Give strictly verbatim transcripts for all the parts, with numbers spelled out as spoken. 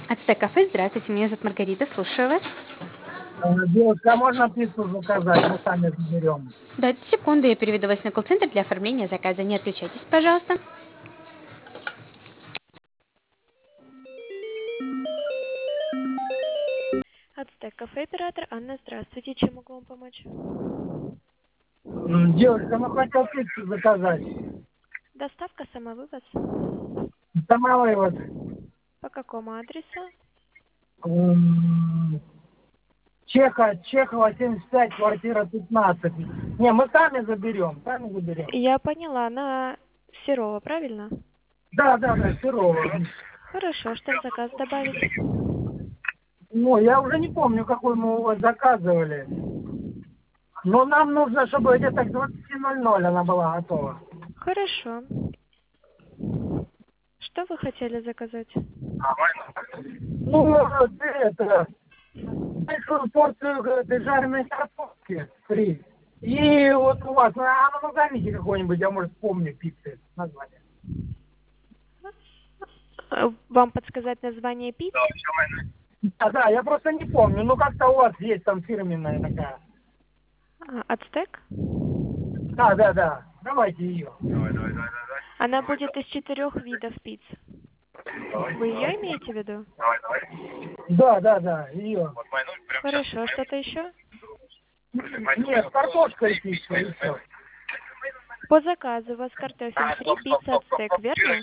Ацтек кафе, здравствуйте, меня зовут Маргарита, слушаю вас. Э, Девушка, а можно пиццу заказать? Мы сами заберем. Дайте секунду, я переведу вас на колл-центр для оформления заказа. Не отключайтесь, пожалуйста. Ацтек кафе, оператор Анна, здравствуйте, чем могу вам помочь? М, Девушка, мы хотел пиццу заказать. Доставка, самовывоз. Самовывоз. вот По какому адресу? м, Чеха, Чехова, семьдесят пять, квартира пятнадцать. Не, мы сами заберем, сами заберем. Я поняла, на Серова, правильно? Да, да, да, Серова. Хорошо, что в заказ добавить? Ну, я уже не помню, какой мы у вас заказывали. Но нам нужно, чтобы где-то к двадцати ноль ноль она была готова. Хорошо. Что вы хотели заказать? Ну, ты это, большую порцию этой жареной картошки фри. И вот у вас, а ну назовите какой-нибудь, я, может, помню пиццы название. Э, Вам подсказать название пиццы? Да, да, я просто не помню, ну как-то у вас есть там фирменная такая. А, Ацтек? Да, да, да, давайте ее. Она будет из четырех видов пиц. Вы ее имеете в виду? Да, да, да, ее. Хорошо, что-то еще? Нет, картошка и пицца, и все. По заказу у вас картофель фри, пицца ацтек, верно?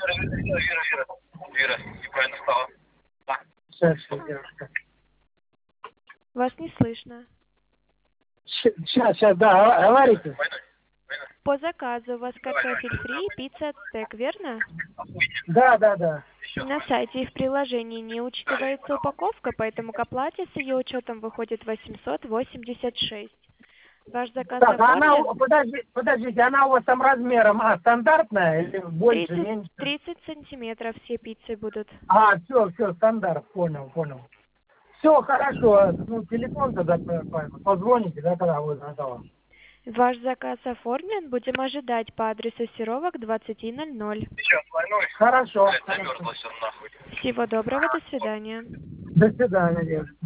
Сейчас, сейчас, девушка. Вас не слышно. Сейчас, сейчас, да, говорите. По заказу у вас картофель фри, пицца ацтек, верно? Да, да, да. На сайте и в приложении не учитывается упаковка, поэтому к оплате с ее учетом выходит восемьсот восемьдесят шесть. Ваш заказ Так, а она, оформлен? у- подожди, подождите, она у вас там размером, а, стандартная или больше, тридцать, меньше? тридцать сантиметров все пиццы будут. А, все, все, стандарт, понял, понял. Все, хорошо, ну, телефон тогда по- по- позвоните, да, когда будет готово. Ваш заказ оформлен, будем ожидать по адресу Серова к двадцати ноль ноль. Хорошо, хорошо. Всего доброго, до свидания. До свидания, девушка.